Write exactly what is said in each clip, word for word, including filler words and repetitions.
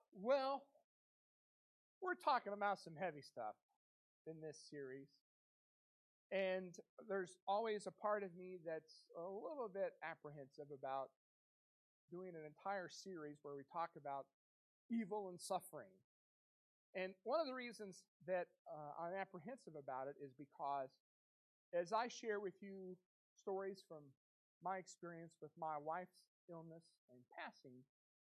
Well, we're talking about some heavy stuff in this series. And there's always a part of me that's a little bit apprehensive about doing an entire series where we talk about evil and suffering. And one of the reasons that uh, I'm apprehensive about it is because as I share with you stories from my experience with my wife's illness and passing,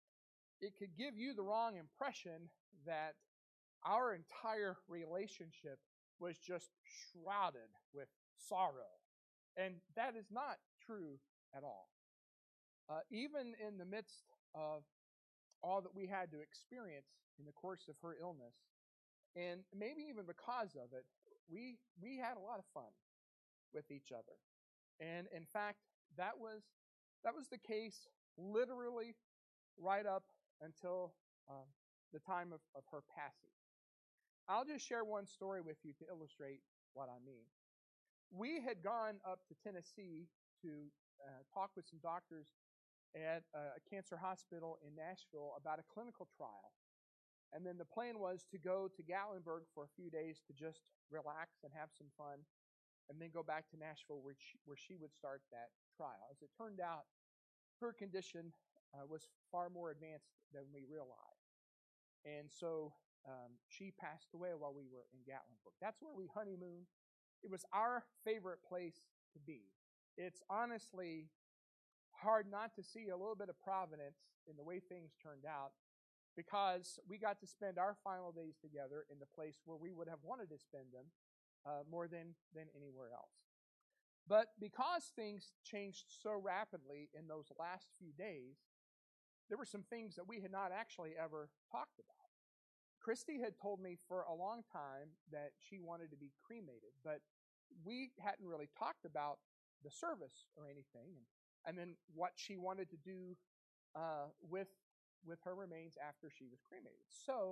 it could give you the wrong impression that our entire relationship was just shrouded with sorrow. And that is not true at all. Uh, even in the midst of all that we had to experience in the course of her illness, and maybe even because of it, we we had a lot of fun with each other. And in fact, that was that was the case literally right up until um, the time of, of her passing. I'll just share one story with you to illustrate what I mean. We had gone up to Tennessee to uh, talk with some doctors at a cancer hospital in Nashville about a clinical trial. And then the plan was to go to Gatlinburg for a few days to just relax and have some fun, and then go back to Nashville where she, where she would start that trial. As it turned out, her condition uh, was far more advanced than we realized. And so um, she passed away while we were in Gatlinburg. That's where we honeymooned. It was our favorite place to be. It's honestly hard not to see a little bit of providence in the way things turned out, because we got to spend our final days together in the place where we would have wanted to spend them uh, more than, than anywhere else. But because things changed so rapidly in those last few days, there were some things that we had not actually ever talked about. Christy had told me for a long time that she wanted to be cremated, but we hadn't really talked about the service or anything, and, and then what she wanted to do uh, with with her remains after she was cremated. So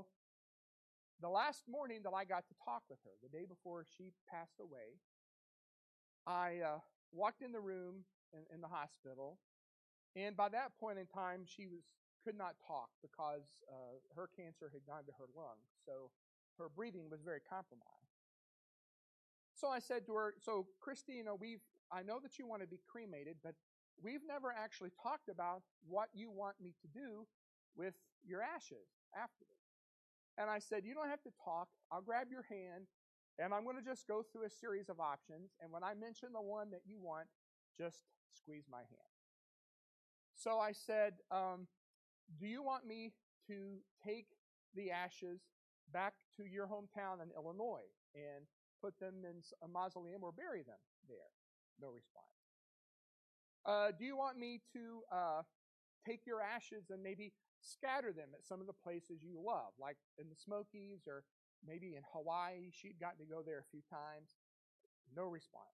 the last morning that I got to talk with her, the day before she passed away, I uh, walked in the room in, in the hospital, and by that point in time, she was could not talk because uh, her cancer had gone to her lungs, so her breathing was very compromised. So I said to her, "So, Christy, you know, we've I know that you want to be cremated, but we've never actually talked about what you want me to do with your ashes afterwards." And I said, "You don't have to talk. I'll grab your hand, and I'm going to just go through a series of options. And when I mention the one that you want, just squeeze my hand." So I said, um, "Do you want me to take the ashes back to your hometown in Illinois and put them in a mausoleum or bury them there?" No response. Uh, "do you want me to uh, take your ashes and maybe scatter them at some of the places you love, like in the Smokies or maybe in Hawaii?" She'd gotten to go there a few times. No response.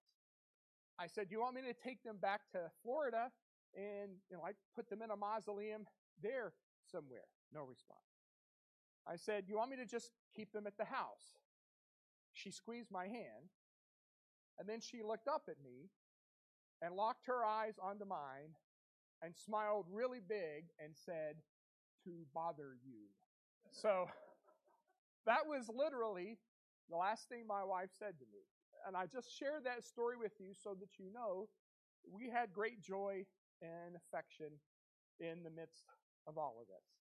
I said, "Do you want me to take them back to Florida and, you know, like put them in a mausoleum there somewhere?" No response. I said, "Do you want me to just keep them at the house?" She squeezed my hand, and then she looked up at me and locked her eyes onto mine and smiled really big and said, "To bother you." So that was literally the last thing my wife said to me. And I just shared that story with you so that you know we had great joy and affection in the midst of all of this.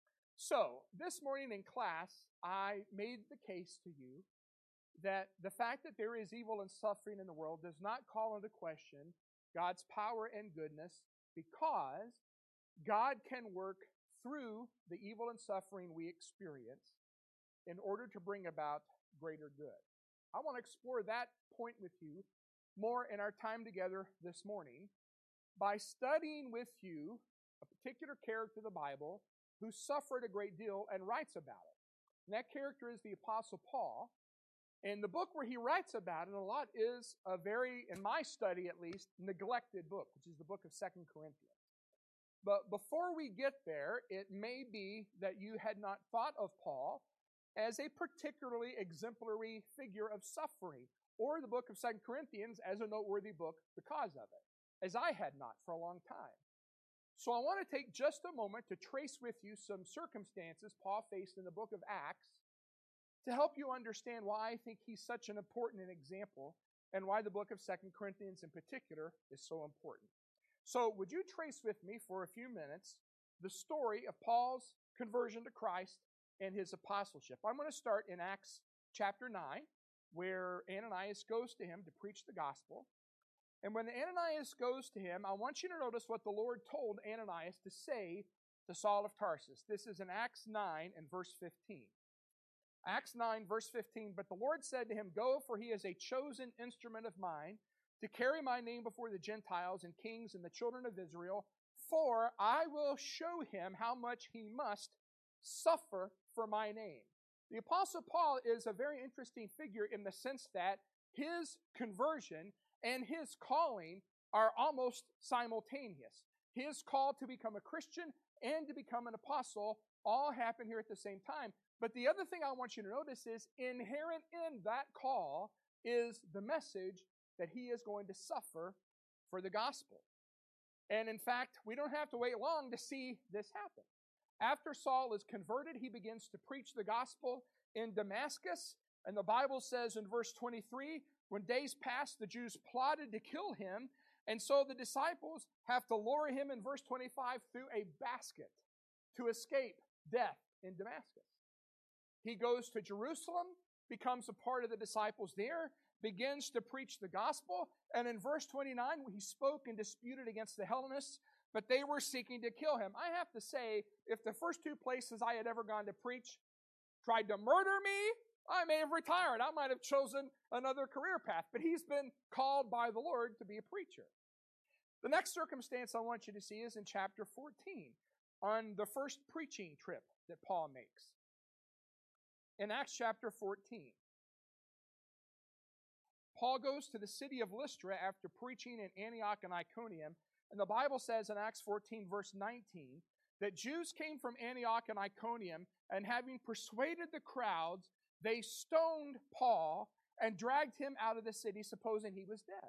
So this morning in class, I made the case to you that the fact that there is evil and suffering in the world does not call into question God's power and goodness, because God can work through the evil and suffering we experience in order to bring about greater good. I want to explore that point with you more in our time together this morning by studying with you a particular character of the Bible who suffered a great deal and writes about it. And that character is the Apostle Paul. And the book where he writes about it a lot is a very, in my study at least, neglected book, which is the book of Second Corinthians. But before we get there, it may be that you had not thought of Paul as a particularly exemplary figure of suffering, or the book of Second Corinthians as a noteworthy book because of it, as I had not for a long time. So I want to take just a moment to trace with you some circumstances Paul faced in the book of Acts to help you understand why I think he's such an important example and why the book of Second Corinthians in particular is so important. So would you trace with me for a few minutes the story of Paul's conversion to Christ and his apostleship? I'm going to start in Acts chapter nine, where Ananias goes to him to preach the gospel. And when Ananias goes to him, I want you to notice what the Lord told Ananias to say to Saul of Tarsus. This is in Acts nine and verse fifteen. Acts nine, verse fifteen, "But the Lord said to him, Go, for he is a chosen instrument of mine, to carry my name before the Gentiles and kings and the children of Israel, for I will show him how much he must suffer for my name." The Apostle Paul is a very interesting figure in the sense that his conversion and his calling are almost simultaneous. His call to become a Christian and to become an apostle all happen here at the same time. But the other thing I want you to notice is inherent in that call is the message that he is going to suffer for the gospel. And in fact, we don't have to wait long to see this happen. After Saul is converted, he begins to preach the gospel in Damascus. And the Bible says in verse twenty-three, when days passed, the Jews plotted to kill him. And so the disciples have to lower him in verse twenty-five through a basket to escape death in Damascus. He goes to Jerusalem, becomes a part of the disciples there, begins to preach the gospel. And in verse twenty-nine, he spoke and disputed against the Hellenists, but they were seeking to kill him. I have to say, if the first two places I had ever gone to preach tried to murder me, I may have retired. I might have chosen another career path. But he's been called by the Lord to be a preacher. The next circumstance I want you to see is in chapter fourteen, on the first preaching trip that Paul makes. In Acts chapter fourteen, Paul goes to the city of Lystra after preaching in Antioch and Iconium. And the Bible says in Acts fourteen, verse nineteen, that Jews came from Antioch and Iconium, and having persuaded the crowds, they stoned Paul and dragged him out of the city, supposing he was dead.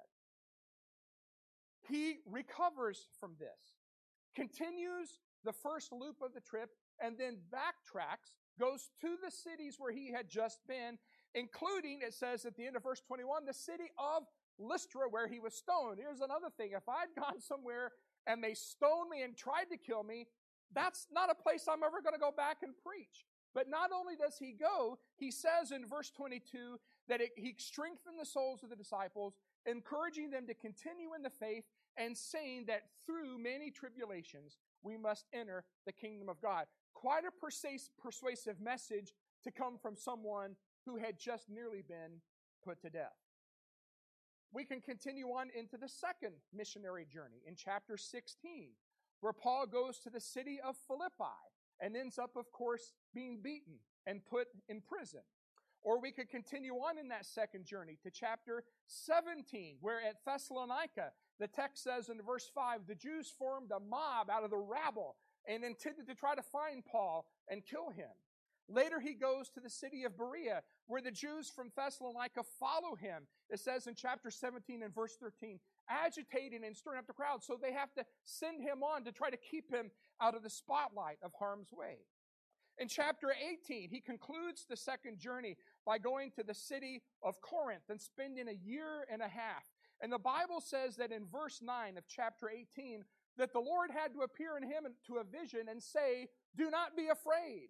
He recovers from this, continues the first loop of the trip, and then backtracks, goes to the cities where he had just been, including, it says at the end of verse twenty-one, the city of Lystra where he was stoned. Here's another thing. If I'd gone somewhere and they stoned me and tried to kill me, that's not a place I'm ever going to go back and preach. But not only does he go, he says in verse twenty-two that it, he strengthened the souls of the disciples, encouraging them to continue in the faith and saying that through many tribulations we must enter the kingdom of God. Quite a persuas- persuasive message to come from someone who had just nearly been put to death. We can continue on into the second missionary journey in chapter sixteen, where Paul goes to the city of Philippi and ends up, of course, being beaten and put in prison. Or we could continue on in that second journey to chapter seventeen, where at Thessalonica, the text says in verse five, the Jews formed a mob out of the rabble and intended to try to find Paul and kill him. Later he goes to the city of Berea, where the Jews from Thessalonica follow him. It says in chapter seventeen and verse thirteen, agitating and stirring up the crowd, so they have to send him on to try to keep him out of the spotlight of harm's way. In chapter eighteen, he concludes the second journey by going to the city of Corinth and spending a year and a half. And the Bible says that in verse nine of chapter eighteen, that the Lord had to appear in him to a vision and say, do not be afraid.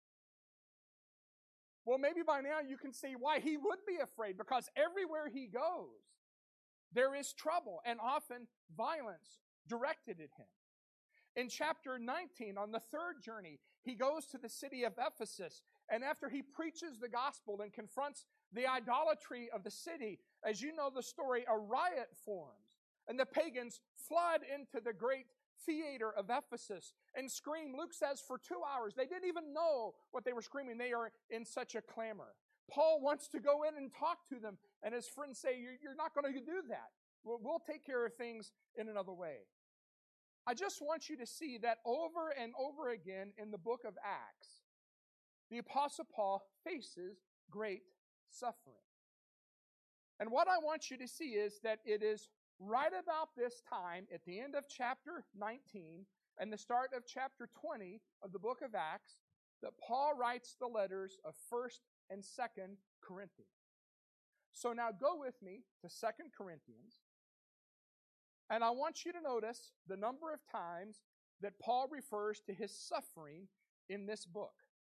Well, maybe by now you can see why he would be afraid, because everywhere he goes, there is trouble and often violence directed at him. In chapter nineteen, on the third journey, he goes to the city of Ephesus, and after he preaches the gospel and confronts the idolatry of the city, as you know the story, a riot forms, and the pagans flood into the great theater of Ephesus and scream. Luke says for two hours. They didn't even know what they were screaming. They are in such a clamor. Paul wants to go in and talk to them, and his friends say, you're not going to do that. We'll, we'll take care of things in another way. I just want you to see that over and over again in the book of Acts, the Apostle Paul faces great suffering. And what I want you to see is that it is right about this time, at the end of chapter nineteen, and the start of chapter twenty of the book of Acts that Paul writes the letters of First and Second Corinthians. So now go with me to Second Corinthians, and I want you to notice the number of times that Paul refers to his suffering in this book.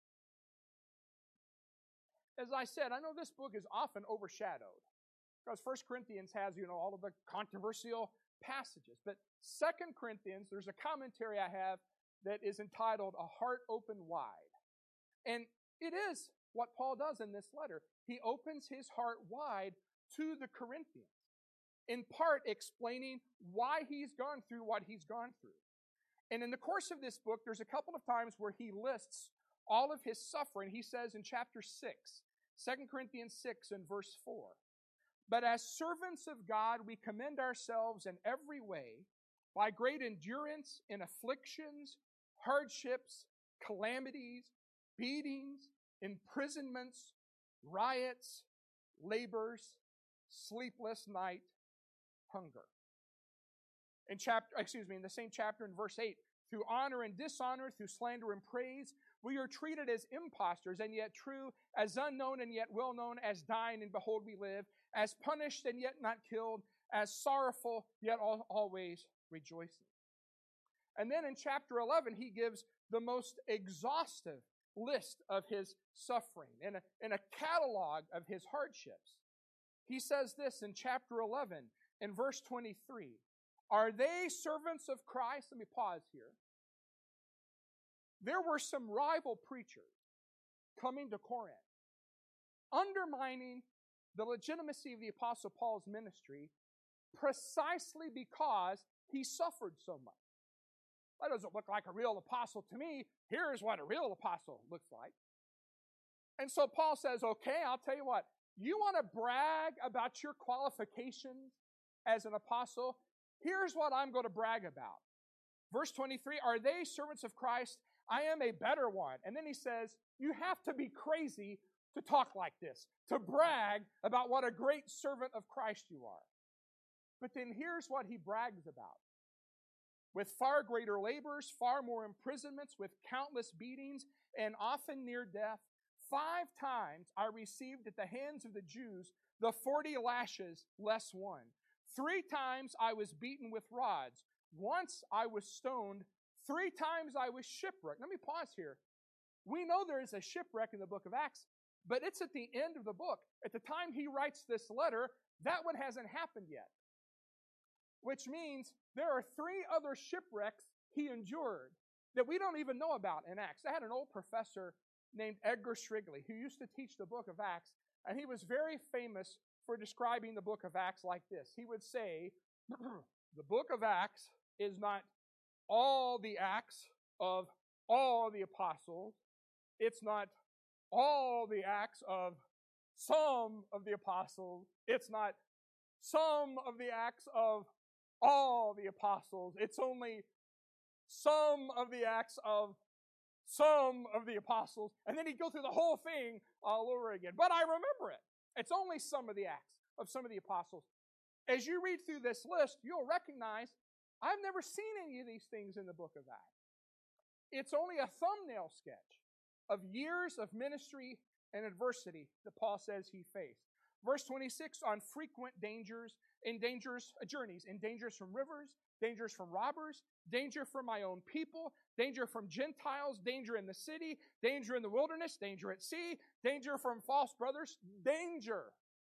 As I said, I know this book is often overshadowed because First Corinthians has, you know, all of the controversial passages. But Second Corinthians, there's a commentary I have that is entitled A Heart Open Wide. And it is what Paul does in this letter. He opens his heart wide to the Corinthians, in part explaining why he's gone through what he's gone through. And in the course of this book, there's a couple of times where he lists all of his suffering. He says in chapter six, Second Corinthians six and verse four, "But as servants of God, we commend ourselves in every way by great endurance in afflictions, hardships, calamities, beatings, imprisonments, riots, labors, sleepless night, hunger." In chapter, excuse me, in the same chapter in verse eight, "Through honor and dishonor, through slander and praise, we are treated as impostors and yet true, as unknown and yet well known, as dying and behold we live, as punished and yet not killed, as sorrowful yet always rejoicing." And then in chapter eleven, he gives the most exhaustive list of his suffering and a, and a catalog of his hardships. He says this in chapter eleven, in verse twenty-three, "Are they servants of Christ?" Let me pause here. There were some rival preachers coming to Corinth, undermining the legitimacy of the Apostle Paul's ministry precisely because he suffered so much. That doesn't look like a real apostle to me. Here's what a real apostle looks like. And so Paul says, okay, I'll tell you what. You want to brag about your qualifications as an apostle? Here's what I'm going to brag about. Verse twenty-three, "Are they servants of Christ? I am a better one." And then he says, you have to be crazy to talk like this, to brag about what a great servant of Christ you are. But then here's what he brags about. "With far greater labors, far more imprisonments, with countless beatings, and often near death, five times I received at the hands of the Jews the forty lashes less one. Three times I was beaten with rods. Once I was stoned. Three times I was shipwrecked." Let me pause here. We know there is a shipwreck in the book of Acts, but it's at the end of the book. At the time he writes this letter, that one hasn't happened yet. Which means there are three other shipwrecks he endured that we don't even know about in Acts. I had an old professor named Edgar Shrigley who used to teach the book of Acts, and he was very famous for describing the book of Acts like this. He would say, the book of Acts is not all the acts of all the apostles. It's not all the acts of some of the apostles. It's not some of the acts of all the apostles. It's only some of the acts of some of the apostles. And then he'd go through the whole thing all over again. But I remember it. It's only some of the acts of some of the apostles. As you read through this list, you'll recognize I've never seen any of these things in the book of Acts. It's only a thumbnail sketch of years of ministry and adversity that Paul says he faced. Verse twenty-six, "On frequent dangers, in dangers, uh, journeys, in dangers from rivers, dangers from robbers, danger from my own people, danger from Gentiles, danger in the city, danger in the wilderness, danger at sea, danger from false brothers, danger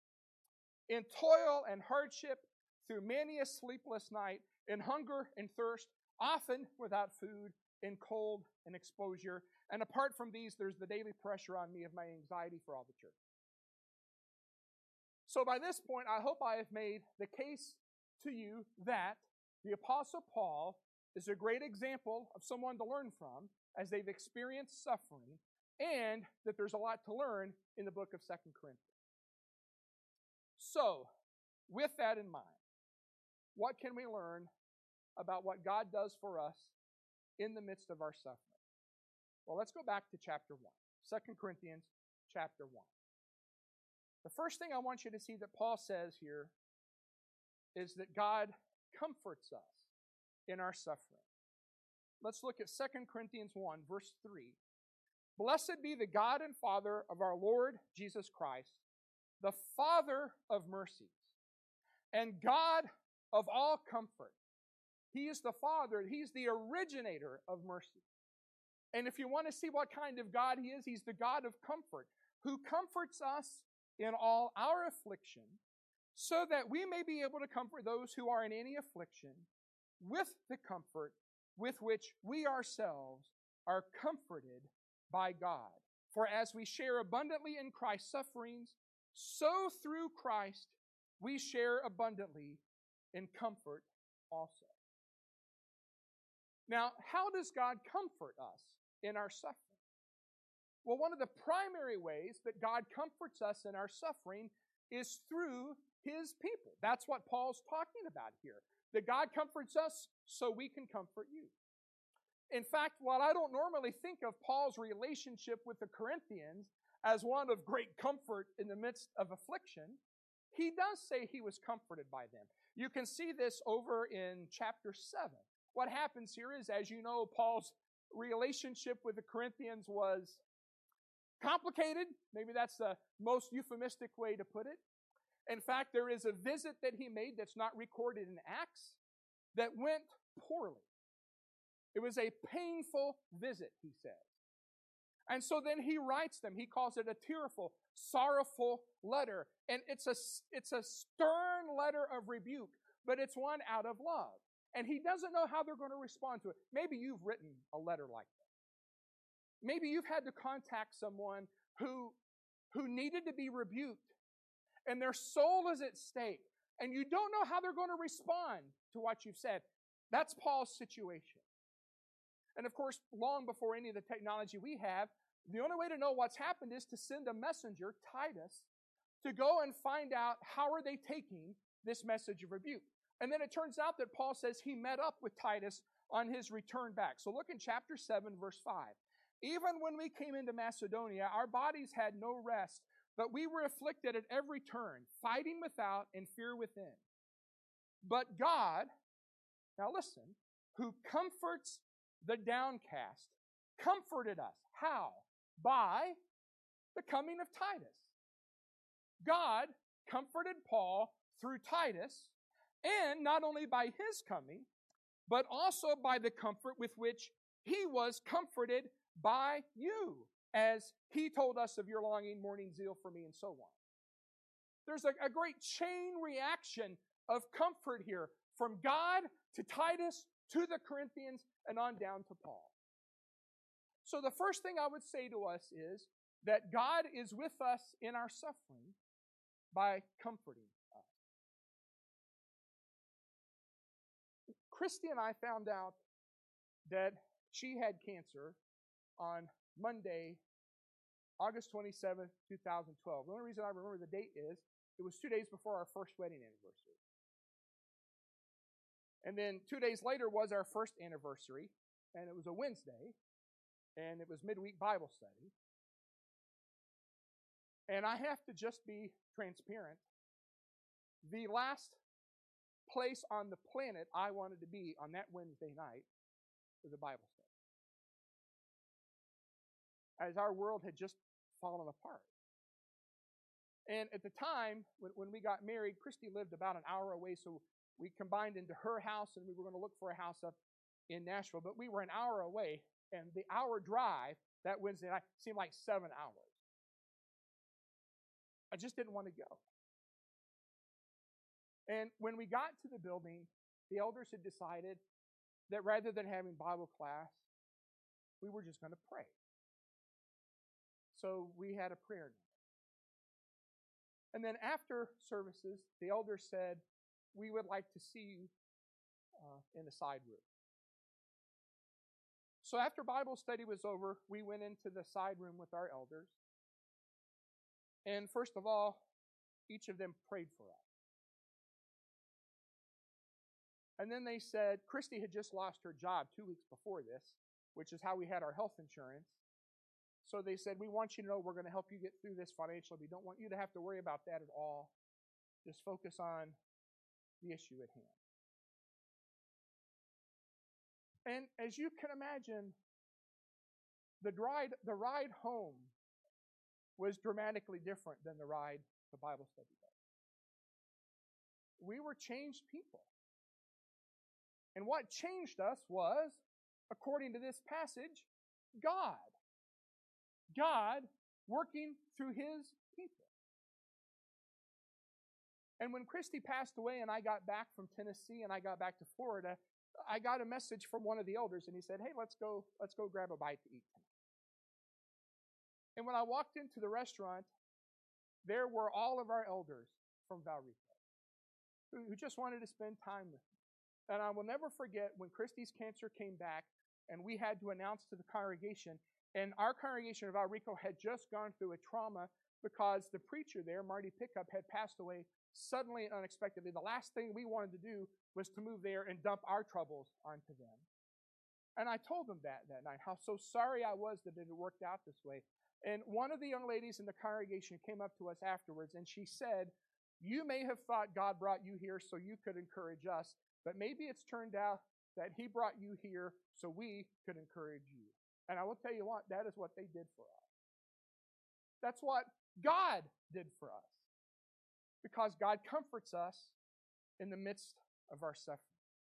in toil and hardship, through many a sleepless night, in hunger and thirst, often without food, in cold and exposure. And apart from these, there's the daily pressure on me of my anxiety for all the church." So by this point, I hope I have made the case to you that the Apostle Paul is a great example of someone to learn from as they've experienced suffering, and that there's a lot to learn in the book of Second Corinthians. So, with that in mind, what can we learn about what God does for us in the midst of our suffering? Well, let's go back to chapter one. Second Corinthians chapter one. The first thing I want you to see that Paul says here is that God comforts us in our suffering. let's look at Second Corinthians one, verse three. Blessed be the God and Father of our Lord Jesus Christ, the Father of mercies, and God of all comfort. He is the Father. He's the originator of mercy. And if you want to see what kind of God He is, He's the God of comfort, who comforts us in all our affliction, so that we may be able to comfort those who are in any affliction with the comfort with which we ourselves are comforted by God. For as we share abundantly in Christ's sufferings, so through Christ we share abundantly in comfort also. Now, how does God comfort us in our suffering? Well, one of the primary ways that God comforts us in our suffering is through His people. That's what Paul's talking about here. That God comforts us so we can comfort you. In fact, while I don't normally think of Paul's relationship with the Corinthians as one of great comfort in the midst of affliction, he does say he was comforted by them. You can see this over in chapter seven. What happens here is, as you know, Paul's relationship with the Corinthians was complicated. Maybe that's the most euphemistic way to put it. In fact, there is a visit that he made that's not recorded in Acts that went poorly. It was a painful visit, he says. And so then he writes them. He calls it a tearful, sorrowful letter. And it's a, it's a stern letter of rebuke, but it's one out of love. And he doesn't know how they're going to respond to it. Maybe you've written a letter like that. Maybe you've had to contact someone who, who needed to be rebuked, and their soul is at stake, and you don't know how they're going to respond to what you've said. That's Paul's situation. And of course, long before any of the technology we have, the only way to know what's happened is to send a messenger, Titus, to go and find out how are they taking this message of rebuke. And then it turns out that Paul says he met up with Titus on his return back. So look in chapter seven, verse five. Even when we came into Macedonia, our bodies had no rest, but we were afflicted at every turn, fighting without and fear within. But God, now listen, who comforts the downcast, comforted us. How? By the coming of Titus. God comforted Paul through Titus, and not only by his coming, but also by the comfort with which he was comforted by you, as he told us of your longing, mourning, zeal for me, and so on. There's a, a great chain reaction of comfort here, from God to Titus to the Corinthians and on down to Paul. So the first thing I would say to us is that God is with us in our suffering by comforting us. Christy and I found out that she had cancer on Monday, August twenty-seventh, two thousand twelve. The only reason I remember the date is it was two days before our first wedding anniversary. And then two days later was our first anniversary, and it was a Wednesday, and it was midweek Bible study. And I have to just be transparent. The last place on the planet I wanted to be on that Wednesday night was a Bible study, as our world had just fallen apart. And at the time, when, when we got married, Christy lived about an hour away, so we combined into her house, and we were going to look for a house up in Nashville. But we were an hour away, and the hour drive that Wednesday night seemed like seven hours. I just didn't want to go. And when we got to the building, the elders had decided that rather than having Bible class, we were just going to pray. So we had a prayer night. And then after services, the elders said, we would like to see you uh, in the side room. So after Bible study was over, we went into the side room with our elders. And first of all, each of them prayed for us. And then they said, Christy had just lost her job two weeks before this, which is how we had our health insurance. So they said, we want you to know we're going to help you get through this financially. We don't want you to have to worry about that at all. Just focus on the issue at hand. And as you can imagine, the ride, the ride home was dramatically different than the ride to Bible study was. We were changed people. And what changed us was, according to this passage, God. God working through His people. And when Christy passed away and I got back from Tennessee and I got back to Florida, I got a message from one of the elders and he said, hey, let's go, let's go grab a bite to eat tonight. And when I walked into the restaurant, there were all of our elders from Valrico who, who just wanted to spend time with me. And I will never forget when Christy's cancer came back and we had to announce to the congregation, and our congregation of Valrico had just gone through a trauma because the preacher there, Marty Pickup, had passed away suddenly and unexpectedly. The last thing we wanted to do was to move there and dump our troubles onto them. And I told them that that night, how so sorry I was that it had worked out this way. And one of the young ladies in the congregation came up to us afterwards and she said, you may have thought God brought you here so you could encourage us, but maybe it's turned out that He brought you here so we could encourage you. And I will tell you what, that is what they did for us. That's what God did for us. Because God comforts us in the midst of our suffering.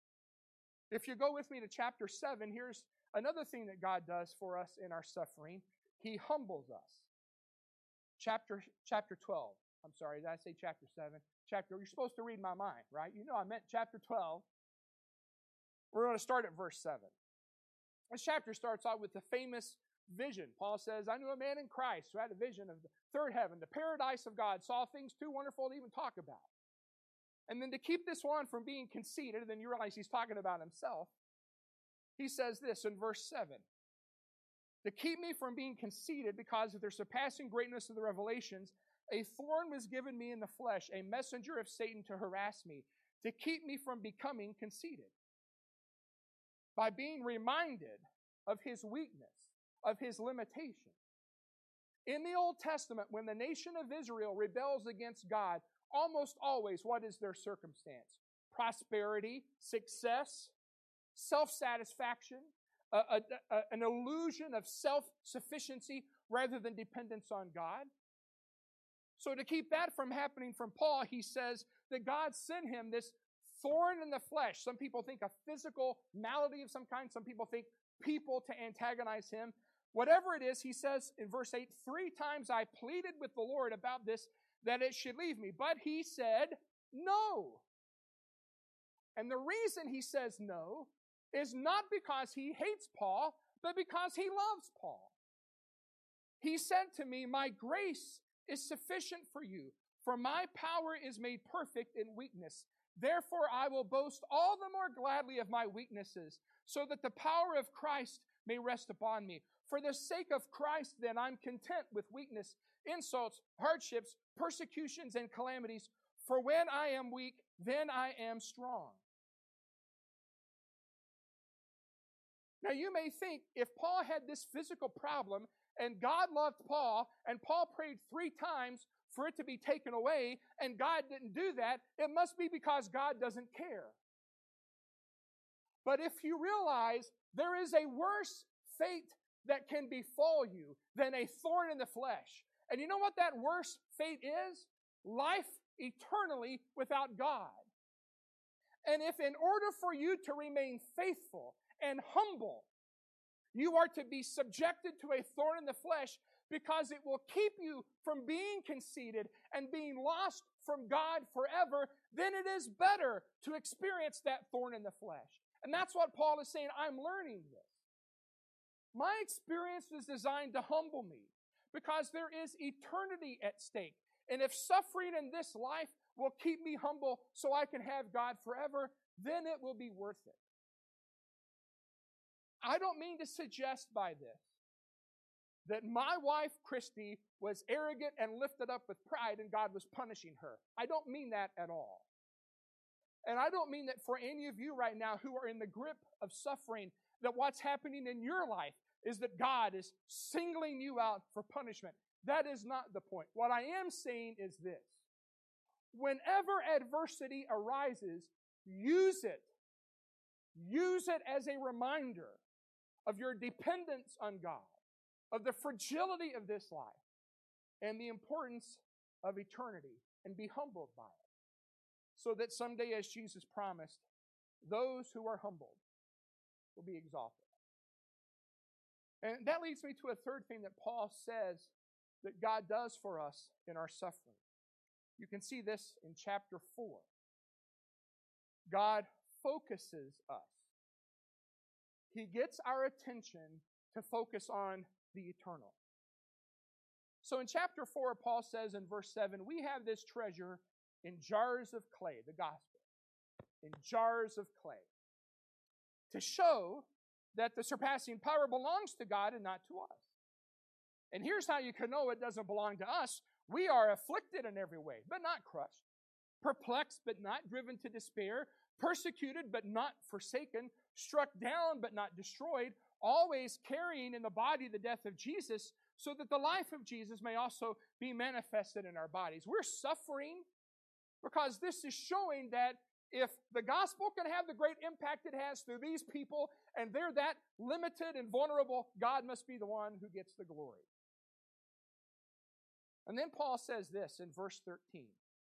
If you go with me to chapter seven, here's another thing that God does for us in our suffering. He humbles us. Chapter, chapter twelve. I'm sorry, did I say chapter seven? Chapter, you're supposed to read my mind, right? You know I meant chapter twelve. We're going to start at verse seven. This chapter starts out with the famous vision. Paul says, I knew a man in Christ who had a vision of the third heaven, the paradise of God, saw things too wonderful to even talk about. And then to keep this one from being conceited, and then you realize he's talking about himself, he says this in verse seven. To keep me from being conceited because of their surpassing greatness of the revelations, a thorn was given me in the flesh, a messenger of Satan to harass me, to keep me from becoming conceited. By being reminded of his weakness, of his limitation. In the Old Testament, when the nation of Israel rebels against God, almost always, what is their circumstance? Prosperity, success, self-satisfaction, a, a, a, an illusion of self-sufficiency rather than dependence on God. So to keep that from happening from Paul, he says that God sent him this thorn in the flesh. Some people think a physical malady of some kind. Some people think people to antagonize him. Whatever it is, he says in verse eight, three times I pleaded with the Lord about this, that it should leave me. But he said, no. And the reason he says no is not because he hates Paul, but because he loves Paul. He said to me, my grace is sufficient for you, for my power is made perfect in weakness. Therefore I will boast all the more gladly of my weaknesses, so that the power of Christ may rest upon me. For the sake of Christ, then, I'm content with weakness, insults, hardships, persecutions, and calamities. For when I am weak, then I am strong. Now you may think, if Paul had this physical problem, and God loved Paul, and Paul prayed three times for it to be taken away, and God didn't do that, it must be because God doesn't care. But if you realize there is a worse fate that can befall you than a thorn in the flesh, and you know what that worse fate is? Life eternally without God. And if in order for you to remain faithful and humble, you are to be subjected to a thorn in the flesh because it will keep you from being conceited and being lost from God forever, then it is better to experience that thorn in the flesh. And that's what Paul is saying. I'm learning this. My experience is designed to humble me because there is eternity at stake. And if suffering in this life will keep me humble so I can have God forever, then it will be worth it. I don't mean to suggest by this that my wife, Christy, was arrogant and lifted up with pride and God was punishing her. I don't mean that at all. And I don't mean that for any of you right now who are in the grip of suffering, that what's happening in your life is that God is singling you out for punishment. That is not the point. What I am saying is this. Whenever adversity arises, use it Use it as a reminder of your dependence on God, of the fragility of this life, and the importance of eternity, and be humbled by it. So that someday, as Jesus promised, those who are humbled will be exalted. And that leads me to a third thing that Paul says that God does for us in our suffering. You can see this in chapter four. God focuses us. He gets our attention to focus on the eternal. So in chapter four, Paul says in verse seven, we have this treasure in jars of clay, the gospel, in jars of clay, to show that the surpassing power belongs to God and not to us. And here's how you can know it doesn't belong to us. We are afflicted in every way, but not crushed, perplexed, but not driven to despair, persecuted, but not forsaken, struck down, but not destroyed, always carrying in the body the death of Jesus, so that the life of Jesus may also be manifested in our bodies. We're suffering because this is showing that if the gospel can have the great impact it has through these people, and they're that limited and vulnerable, God must be the one who gets the glory. And then Paul says this in verse thirteen.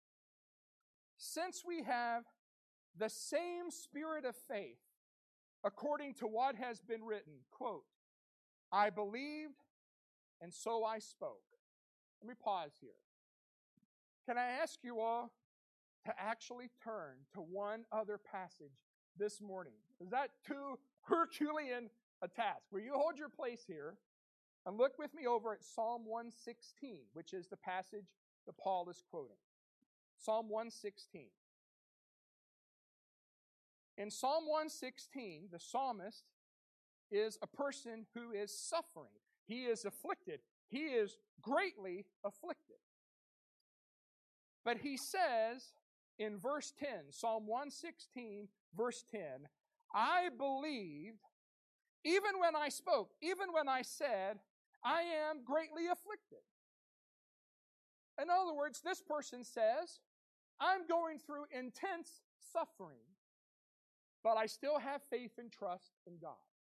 Since we have the same spirit of faith, according to what has been written, quote, I believed, and so I spoke. Let me pause here. Can I ask you all to actually turn to one other passage this morning? Is that too Herculean a task? Will you hold your place here and look with me over at Psalm one sixteen, which is the passage that Paul is quoting. Psalm one sixteen. In Psalm one sixteen, the psalmist is a person who is suffering. He is afflicted. He is greatly afflicted. But he says in verse ten, Psalm one sixteen, verse ten, I believed even when I spoke, even when I said, I am greatly afflicted. In other words, this person says, I'm going through intense suffering, but I still have faith and trust in God.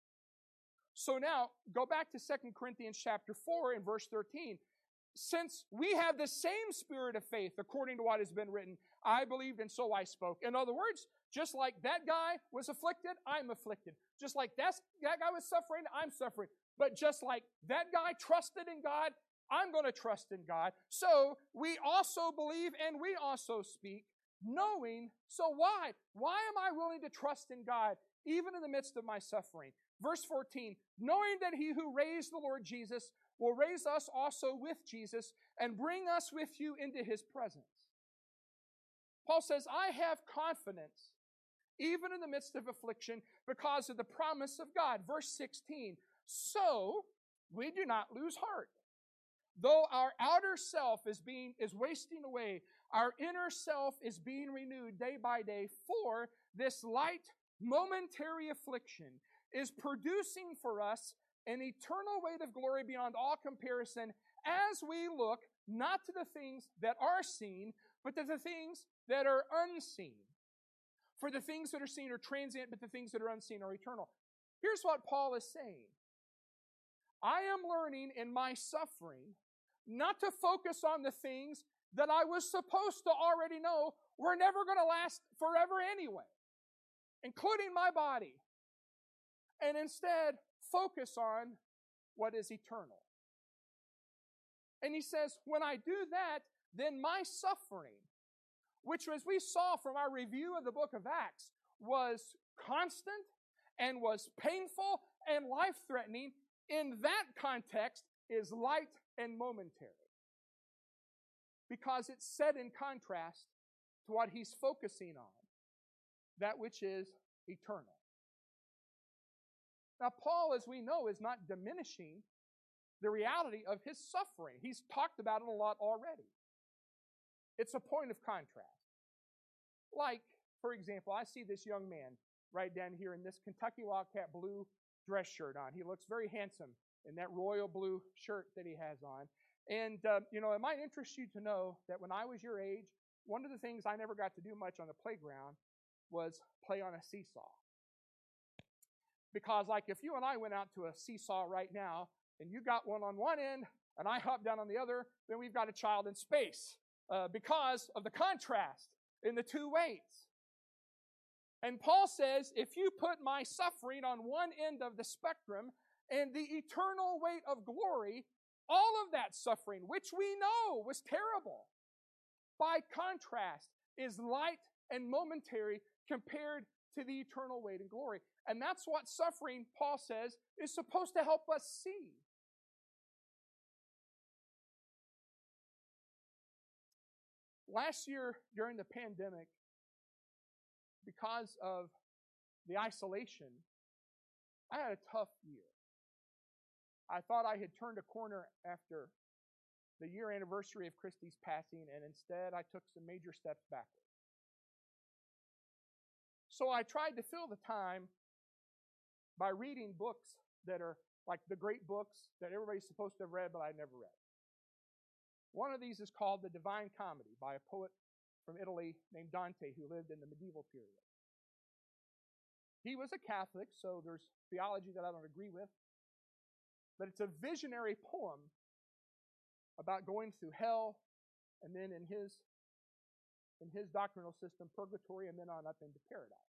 So now, go back to Second Corinthians chapter four and verse thirteen. Since we have the same spirit of faith, according to what has been written, I believed and so I spoke. In other words, just like that guy was afflicted, I'm afflicted. Just like that, that guy was suffering, I'm suffering. But just like that guy trusted in God, I'm going to trust in God. So we also believe and we also speak, knowing. So why? Why am I willing to trust in God, even in the midst of my suffering? Verse fourteen, knowing that he who raised the Lord Jesus will raise us also with Jesus and bring us with you into his presence. Paul says, I have confidence even in the midst of affliction because of the promise of God. Verse sixteen, so we do not lose heart. Though our outer self is being is wasting away, our inner self is being renewed day by day, for this light momentary affliction is producing for us an eternal weight of glory beyond all comparison as we look not to the things that are seen, but to the things that are unseen. For the things that are seen are transient, but the things that are unseen are eternal. Here's what Paul is saying. I am learning in my suffering not to focus on the things that I was supposed to already know were never going to last forever anyway, including my body, and instead focus on what is eternal. And he says, when I do that, then my suffering, which as we saw from our review of the book of Acts, was constant and was painful and life-threatening, in that context is light and momentary. Because it's set in contrast to what he's focusing on, that which is eternal. Now, Paul, as we know, is not diminishing the reality of his suffering. He's talked about it a lot already. It's a point of contrast. Like, for example, I see this young man right down here in this Kentucky Wildcat blue dress shirt on. He looks very handsome in that royal blue shirt that he has on. And, uh, you know, it might interest you to know that when I was your age, one of the things I never got to do much on the playground was play on a seesaw. Because like if you and I went out to a seesaw right now, and you got one on one end, and I hop down on the other, then we've got a child in space uh, because of the contrast in the two weights. And Paul says, if you put my suffering on one end of the spectrum and the eternal weight of glory, all of that suffering, which we know was terrible, by contrast, is light and momentary compared to the eternal weight and glory. And that's what suffering, Paul says, is supposed to help us see. Last year, during the pandemic, because of the isolation, I had a tough year. I thought I had turned a corner after the year anniversary of Christy's passing, and instead I took some major steps backward. So I tried to fill the time by reading books that are like the great books that everybody's supposed to have read, but I never read. One of these is called The Divine Comedy by a poet from Italy named Dante, who lived in the medieval period. He was a Catholic, so there's theology that I don't agree with, but it's a visionary poem about going through hell, and then in his, in his doctrinal system, purgatory, and then on up into paradise.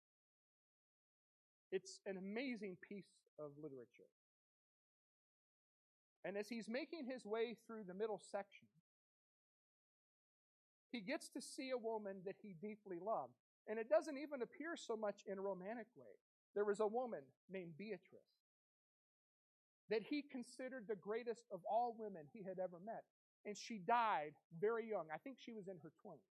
It's an amazing piece of literature. And as he's making his way through the middle section, he gets to see a woman that he deeply loved. And it doesn't even appear so much in a romantic way. There was a woman named Beatrice that he considered the greatest of all women he had ever met. And she died very young. I think she was in her twenties.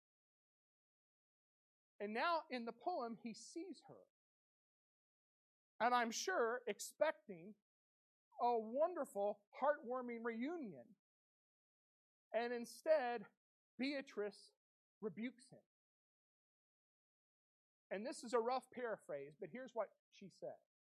And now in the poem, he sees her. And I'm sure expecting a wonderful, heartwarming reunion. And instead, Beatrice rebukes him. And this is a rough paraphrase, but here's what she said.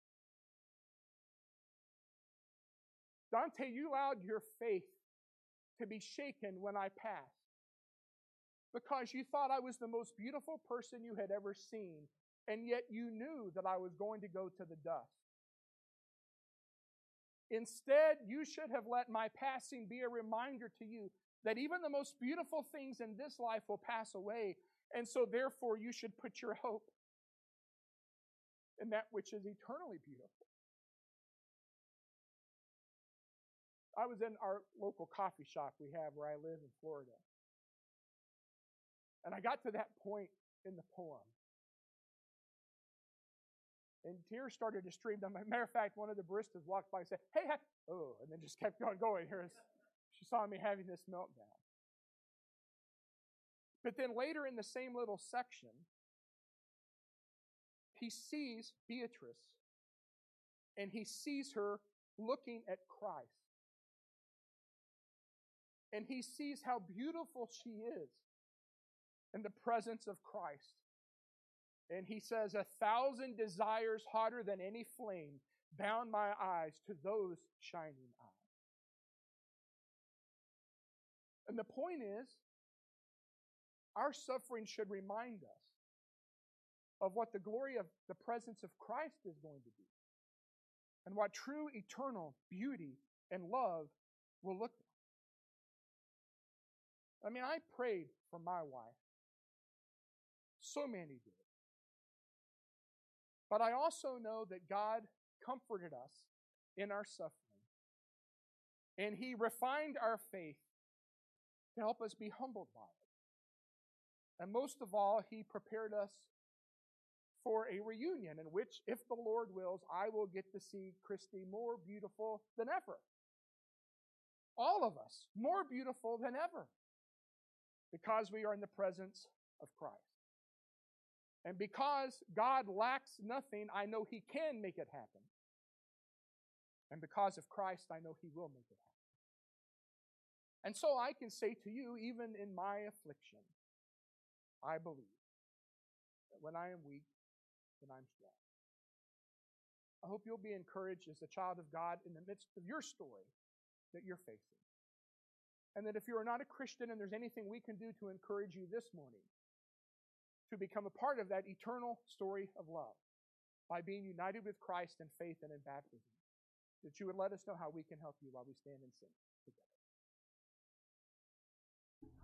Dante, you allowed your faith to be shaken when I passed, because you thought I was the most beautiful person you had ever seen, and yet you knew that I was going to go to the dust. Instead, you should have let my passing be a reminder to you that even the most beautiful things in this life will pass away, and so therefore you should put your hope in that which is eternally beautiful. I was in our local coffee shop we have where I live in Florida. And I got to that point in the poem. And tears started to stream down. Matter of fact, one of the baristas walked by and said, hey, hey, oh, and then just kept going, going. Here is, she saw me having this meltdown. But then later in the same little section, he sees Beatrice, and he sees her looking at Christ. And he sees how beautiful she is in the presence of Christ. And he says, a thousand desires hotter than any flame bound my eyes to those shining eyes. And the point is, our suffering should remind us of what the glory of the presence of Christ is going to be, and what true eternal beauty and love will look like. I mean, I prayed for my wife. So many did. But I also know that God comforted us in our suffering. And He refined our faith to help us be humbled by it. And most of all, He prepared us for a reunion in which, if the Lord wills, I will get to see Christy more beautiful than ever. All of us, more beautiful than ever. Because we are in the presence of Christ. And because God lacks nothing, I know He can make it happen. And because of Christ, I know He will make it happen. And so I can say to you, even in my affliction, I believe that when I am weak, then I'm strong. I hope you'll be encouraged as a child of God in the midst of your story that you're facing. And that if you are not a Christian and there's anything we can do to encourage you this morning to become a part of that eternal story of love, by being united with Christ in faith and in baptism, that you would let us know how we can help you while we stand and sing.